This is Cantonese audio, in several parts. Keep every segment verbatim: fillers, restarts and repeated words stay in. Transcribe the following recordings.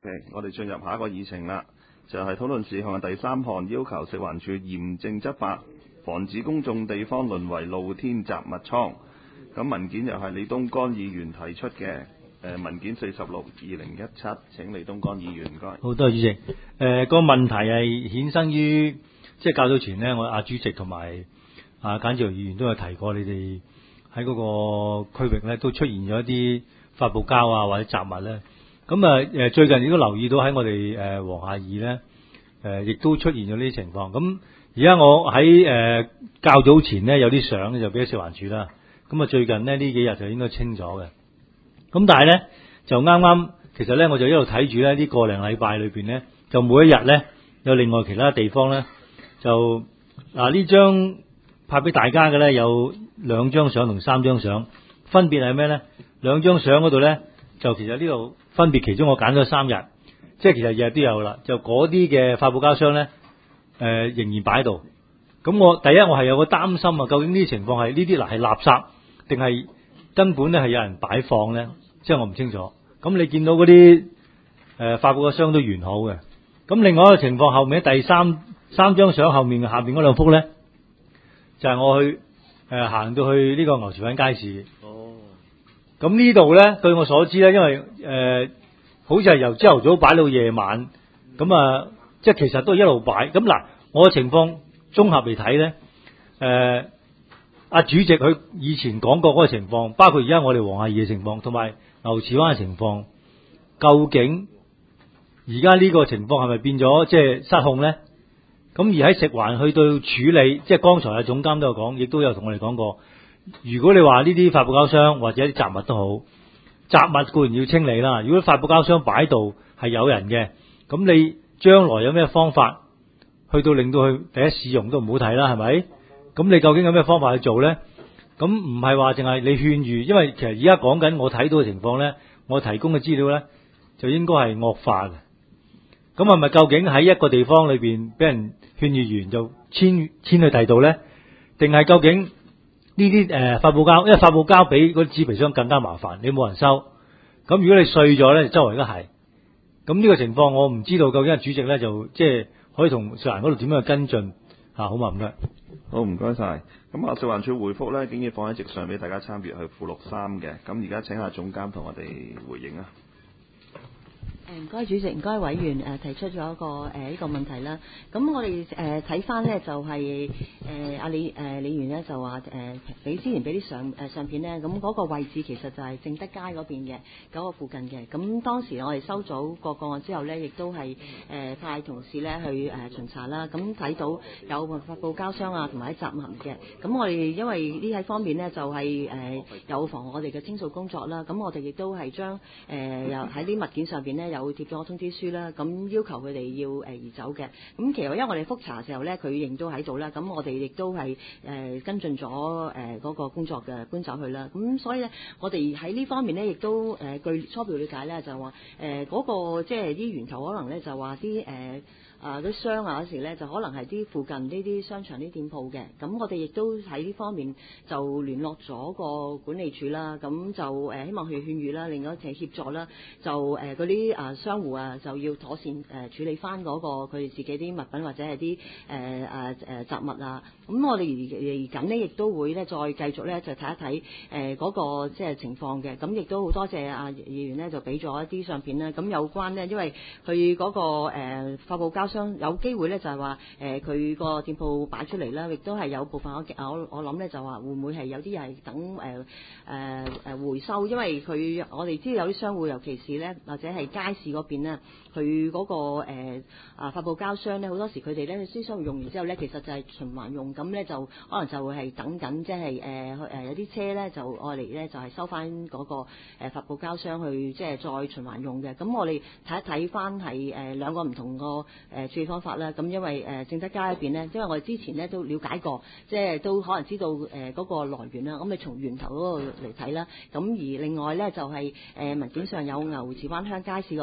OK， 我哋進入下一個議程啦，就係、是、討論事項嘅第三項，要求食環署嚴正執法，防止公眾地方淪為露天雜物倉。咁文件又係李東干議員提出嘅，誒文件四十六二零一七，請李東干議員唔該。 好多謝主席。誒、呃、個問題係衍生於即係較早前呢，我阿主席同埋阿簡志榮議員都有提過，你哋喺嗰個區域咧都出現咗一啲發泡膠啊或者雜物咧。咁啊誒最近亦都留意到喺我哋誒黃廈二咧誒亦都出現咗呢啲情況。咁而家我喺誒、呃、較早前呢，有啲相就俾咗食環署啦。咁啊最近呢，呢幾日就應該清咗嘅。咁但係咧就啱啱其實咧我就一路睇住咧呢個零禮拜裏邊咧，就每一日咧有另外其他地方咧就嗱呢張拍俾大家嘅咧有兩張相同三張相，分別係咩咧？兩張相嗰度咧就其實呢度分別其中我揀咗三日，即係其實日日都有啦。就嗰啲嘅發泡膠箱咧誒、呃、仍然擺喺度。咁我第一我係有個擔心啊，究竟呢啲情況係呢啲嗱係垃圾定係根本咧係有人擺放咧？即係我唔清楚。咁你見到嗰啲誒發泡嘅箱都完好嘅。咁另外一個情況後面第三三張相後面下邊嗰兩幅咧，就係、是、我去誒、呃、行到去呢個牛池灣街市。哦。咁呢度咧，據我所知咧，因為誒、呃、好似係由朝頭早擺到夜晚，咁啊，即係其實都係一路擺。咁嗱，我嘅情況綜合嚟睇咧，誒、呃、阿主席佢以前講過嗰個情況，包括而家我哋黃廈二嘅情況，同埋牛池灣嘅情況，究竟而家呢個情況係咪變咗即係失控咧？咁而喺食環去到處理，即係剛才阿總監都有講，亦都有同我哋講過。如果你話呢啲發泡膠箱或者啲雜物都好，雜物固然要清理啦。如果發泡膠箱擺度係有人嘅，咁你將來有咩方法去到令到佢第一使用都唔好睇啦，係咪？咁你究竟有咩方法去做咧？咁唔係話淨係你勸喻，因為其實而家講緊我睇到嘅情況咧，我提供嘅資料咧就應該係惡化嘅。咁係咪究竟喺一個地方裏邊俾人勸喻完就遷遷去第二度咧？定係究竟呢啲誒發泡膠，因為發泡膠比嗰啲紙皮箱更加麻煩，你冇人收。咁如果你碎咗咧，周圍都係。咁呢個情況我唔知道，究竟主席咧就即係可以同食環嗰度點樣去跟進嚇？好嘛，唔該。 好，唔該晒。咁啊，食環署回覆咧，竟然放喺席上俾大家參閱去附錄三嘅。咁而家請下總監同我哋回應啊。 誒唔該主席，唔該委員誒提出咗一個誒呢、呃這個問題啦。咁我哋誒睇翻咧就係誒阿李誒、呃、李員咧就話誒俾之前俾啲相誒、呃、相片咧，咁嗰個位置其實就係正德街嗰邊嘅嗰個附近嘅。咁當時我哋收咗個個案之後咧，亦都係誒、呃、派同事咧去誒、呃、巡查啦。咁睇到有發泡膠箱啊同埋啲雜物嘅。咁我哋因為呢喺方面咧就係、是、誒、呃、有妨礙我哋嘅清掃工作啦。咁我哋亦都係將誒又喺啲物件上邊咧有貼咗通知書啦，咁要求佢哋要誒移走嘅。咁其實因為我哋覆查嘅時候咧，佢仍都喺度啦，咁我哋亦都係誒跟進咗誒嗰個工作嘅搬走去啦。咁所以咧，我哋喺呢方面咧，亦都誒據初步了解咧，就話誒嗰個即係啲源頭可能咧就話啲誒。啊！啲箱啊嗰時咧，就可能係啲附近呢啲商場啲店鋪嘅。咁我哋亦都喺呢方面就聯絡咗個管理處啦。咁就誒、呃、希望佢勸喻啦，另外一齊協助啦。就誒嗰啲啊商戶啊，就要妥善誒、呃、處理翻嗰個佢哋自己啲物品或者係啲誒誒誒雜物啊。咁我哋而嚟緊呢，亦都會咧再繼續咧就睇一睇誒嗰個即係情況嘅。咁亦都好多謝阿議員咧，就俾咗一啲相片啦。咁有關呢，因為佢嗰、那個誒、呃、發泡膠箱有機會咧就係話誒佢個店鋪擺出嚟啦，亦都係有部分我我我諗咧就話會唔會係有啲係等誒誒誒回收，因為佢我哋知道有啲商戶尤其是咧或者係街市嗰邊咧，佢嗰、那個誒啊、呃、發泡膠箱咧好多時佢哋咧啲商戶用完之後咧，其實就係循環用，咁咧就可能就會係等緊即係誒誒有啲車咧就愛嚟咧就係收翻嗰個誒發泡膠箱去即係再循環用嘅。咁我哋睇一睇翻係誒兩個唔同個誒。呃處理方法啦，咁因為誒正德街入邊咧，因為我哋之前咧都了解過，即係都可能知道誒嗰個來源啦。咁你從源頭嗰度嚟睇啦。咁而另外咧就係誒文件上有牛池灣鄉街市嗰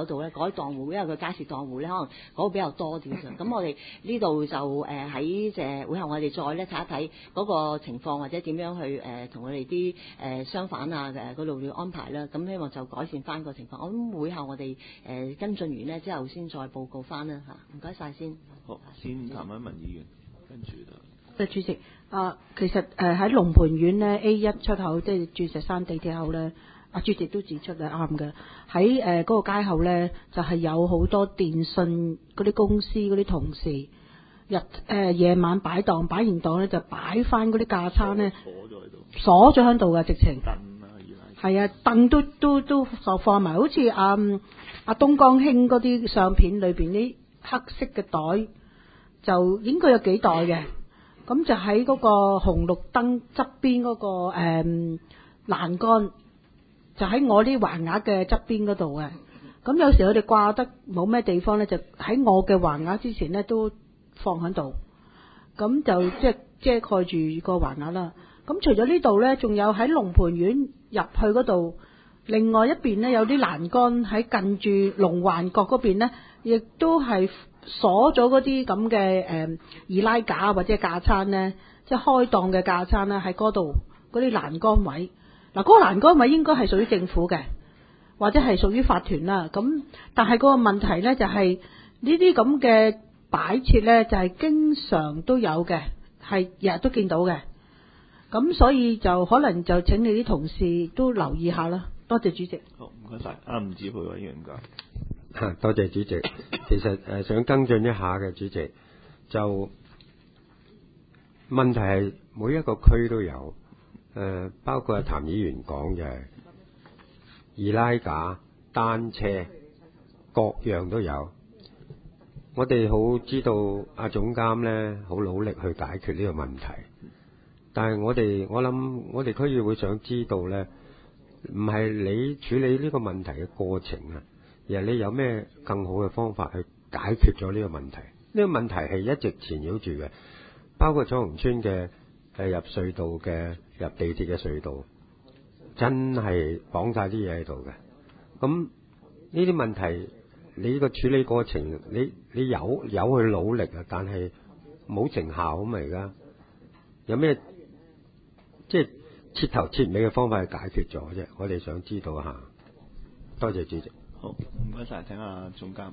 嗰度咧，嗰啲檔戶，因為佢街市檔戶咧，可能嗰個比較多啲嘅。咁我哋呢度就誒喺即係會後，我哋再咧睇一睇嗰個情況，或者點樣去誒同佢哋啲誒商販啊誒嗰度要安排啦。咁希望就改善翻個情況。我諗會後我哋誒、呃、跟進完呢之後，先再報告翻啦嚇。唔該晒先。 好，先譚文文議員，跟住就。 誒主席，啊，其實誒喺龍蟠苑咧 A 一出口，即係鑽石山地鐵口咧，阿主席都指出係啱嘅。喺誒嗰個街口咧，就係、是、有好多電信嗰啲公司嗰啲同事，日誒夜晚擺檔，擺完檔咧就擺翻嗰啲架撐咧， 鎖咗喺度， 鎖咗喺度嘅直情。 凳啊， 係啊，凳都都都就放埋，好似阿阿東江興嗰啲相片裏邊啲黑色嘅袋，就應該有幾袋嘅。咁就喺嗰個紅綠燈側邊嗰個誒、嗯、欄杆，就喺我啲橫額嘅側邊嗰度嘅。咁有時佢哋掛得冇咩地方咧，就喺我嘅橫額之前咧都放喺度。咁就即係遮蓋住個橫額啦。咁除咗呢度咧，仲有喺龍蟠苑入去嗰度，另外一邊咧有啲欄杆喺近住龍環角嗰邊咧，亦都係鎖咗嗰啲咁嘅誒易拉架或者架撐咧，即係開檔嘅架撐咧喺嗰度嗰啲欄杆位。嗱，嗰個欄杆位應該係屬於政府嘅，或者係屬於法團啦。咁但係嗰個問題咧就係呢啲咁嘅擺設咧，就係經常都有嘅，係日日都見到嘅。咁所以就可能就請你啲同事都留意下啦。多謝主席。 好，唔該晒。阿吳志培委員唔該。 多謝主席。其實誒想跟進一下嘅主席，就問題係每一個區都有，誒包括阿譚議員講嘅易拉架、單車，各樣都有。我哋好知道阿總監呢好努力去解決呢個問題，但係我哋我諗我哋區議會想知道呢，唔係你處理呢個問題嘅過程啊，而係你有咩更好嘅方法去解決咗呢個問題。呢個問題係一直纏繞住嘅，包括彩虹村嘅誒入隧道嘅入地鐵嘅隧道，真係綁晒啲嘢喺度嘅。咁呢啲問題，你呢個處理過程，你你有有去努力啊，但係冇成效咁啊！而家有咩即係徹頭徹尾嘅方法去解決咗啫？我哋想知道下。多謝主席。 好，唔該晒，請阿總監。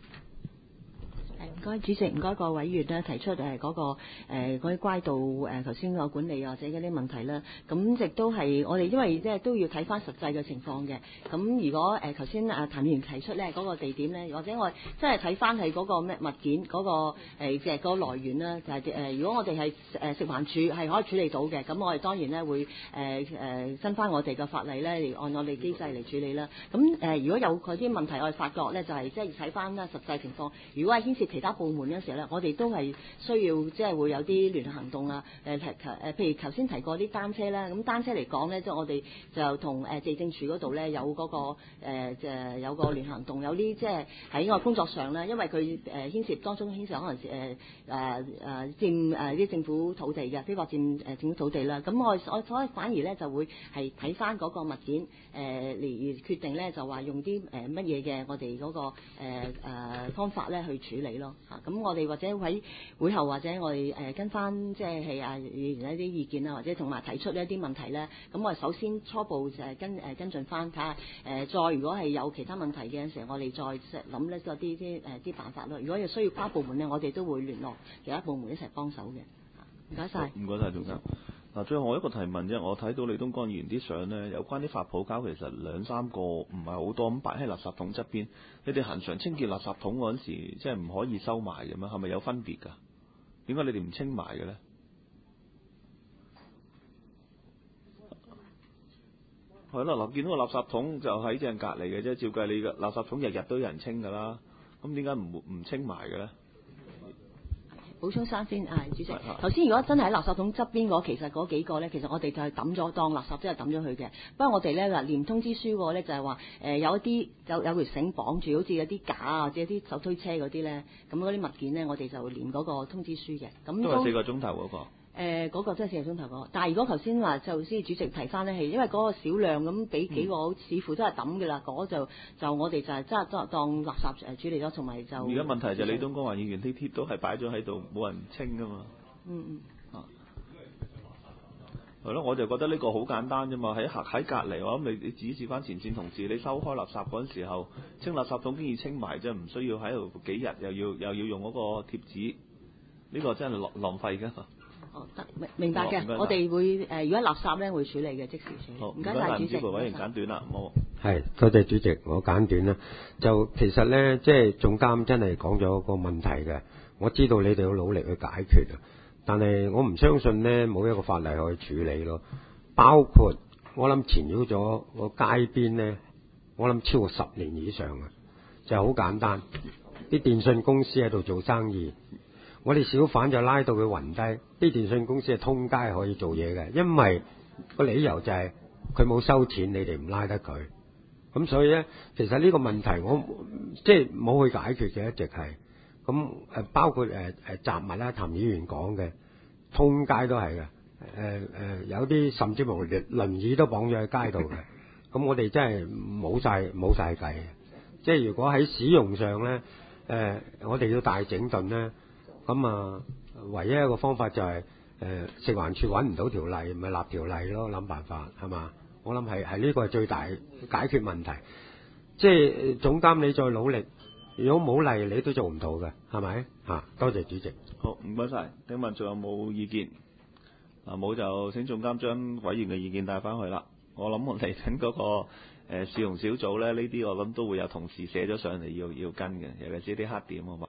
唔該主席，唔該個委員咧提出誒嗰個誒嗰啲街道誒頭先個管理或者嗰啲問題啦，咁亦都係我哋因為即係都要睇翻實際嘅情況嘅。咁如果誒頭先誒譚議員提出咧嗰個地點咧，或者我真係睇翻係嗰個咩物件嗰個誒嘅嗰個來源啦，就係誒如果我哋係誒食環署係可以處理到嘅，咁我哋當然咧會誒誒跟翻我哋嘅法例咧嚟按我哋機制嚟處理啦。咁誒如果有嗰啲問題我哋發覺咧，就係即係睇翻啦實際情況。如果係牽涉其他部門嘅時候咧，我哋都係需要即係會有啲聯合行動啊！誒提誒，譬如頭先提過啲單車啦，咁單車嚟講咧，即係我哋就同誒地政署嗰度咧有嗰個誒誒有個聯合行動，有啲即係喺個工作上咧，因為佢誒牽涉當中牽涉可能誒誒誒佔誒啲政府土地嘅，非法佔誒政府土地啦。咁我我所以反而咧就會係睇翻嗰個物件誒嚟決定咧，就話用啲誒乜嘢嘅我哋嗰個誒誒方法咧去處理咯。嚇，咁我哋或者喺會後或者我哋誒跟翻即係係啊議員一啲意見啊，或者同埋提出呢一啲問題咧，咁我哋首先初步誒跟誒跟進翻睇下誒，再如果係有其他問題嘅時候，我哋再諗咧嗰啲啲誒啲辦法咯。如果有需要跨部門咧，我哋都會聯絡其他部門一齊幫手嘅。唔該晒。 唔該晒，總監。嗱，最後我一個提問啫，我睇到李東江議員啲相咧，有關啲發泡膠其實兩三個唔係好多，咁擺喺垃圾桶側邊。你哋恆常清潔垃圾桶嗰陣時，即係唔可以收埋嘅咩？係咪有分別㗎？點解你哋唔清埋嘅咧？係咯，嗱，見到個垃圾桶就喺正隔離嘅啫，照計你嘅垃圾桶日日都有人清㗎啦，咁點解唔唔清埋嘅咧？ 補充翻先，啊，主席。頭先如果真係喺垃圾桶側邊嗰，其實嗰幾個咧，其實我哋就係抌咗當垃圾，即係抌咗佢嘅。不過我哋咧嗱，連通知書個咧就係話，誒有一啲有有條繩綁住，好似有啲架啊，或者啲手推車嗰啲咧，咁嗰啲物件咧，我哋就連嗰個通知書嘅。咁都係四個鐘頭嗰個。 誒嗰個真係四個鐘頭嗰個，但係如果頭先話就先主席提翻咧，係因為嗰個少量咁俾幾個， 嗯、 似乎都係抌嘅啦，嗰、那個、就就我哋就係真係當當垃圾誒處理咗，同埋就而家問題就係李東江華議員啲貼都係擺咗喺度，冇人清噶嘛。 嗯嗯。 啊。係咯，我就覺得呢個好簡單啫嘛，喺喺隔離，我諗你你指示翻前線同事，你收開垃圾嗰陣時候，清垃圾桶經已清埋啫，唔需要喺度幾日又要又要用嗰個貼紙，呢、這個真係浪浪費㗎。 哦，得明明白嘅， 哦、 我哋會誒、呃，如果垃圾咧會處理嘅，即時處理。 好， 唔該晒主席。 唔該，委員簡短啦，冇。 係，多謝主席，我簡短啦。就其實咧，即係總監真係講咗個問題嘅，我知道你哋要努力去解決啊，但係我唔相信咧冇一個法例可以處理咯。包括我諗纏繞咗個街邊咧，我諗超過十年以上啊，就係好簡單，啲電信公司喺度做生意。我哋小販就拉到佢暈低，啲電信公司係通街可以做嘢嘅，因為個理由就係佢冇收錢，你哋唔拉得佢。咁所以咧，其實呢個問題我即係冇去解決嘅，一直係咁誒，包括誒誒雜物啦，譚議員講嘅，通街都係嘅，誒、呃、誒、呃、有啲甚至乎輪輪椅都綁咗喺街度嘅。咁我哋真係冇晒冇晒計嘅，即係如果喺使用上咧，誒、呃、我哋要大整頓咧。咁啊，唯一一個方法就係、是、誒、呃、食環署揾唔到條例，咪立條例咯，諗辦法係嘛？我諗係係呢個係最大解決問題。即係總監你再努力，如果冇例你都做唔到嘅，係咪？嚇，多謝主席。 好，唔該晒。請問仲有冇意見？啊冇就請總監將委員嘅意見帶翻去啦。我諗我嚟緊嗰個誒、呃、試用小組咧，呢啲我諗都會有同事寫咗上嚟要要跟嘅，尤其是啲黑點啊嘛。